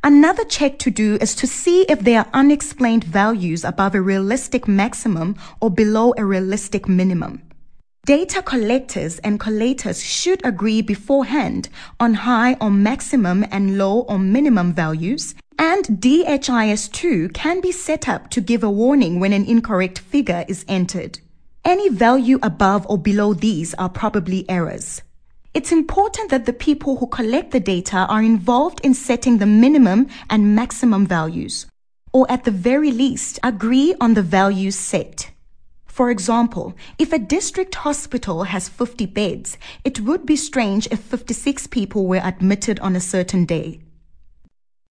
Another check to do is to see if there are unexplained values above a realistic maximum or below a realistic minimum. Data collectors and collators should agree beforehand on high or maximum and low or minimum values, and DHIS2 can be set up to give a warning when an incorrect figure is entered. Any value above or below these are probably errors. It's important that the people who collect the data are involved in setting the minimum and maximum values, or at the very least, agree on the values set. For example, if a district hospital has 50 beds, it would be strange if 56 people were admitted on a certain day.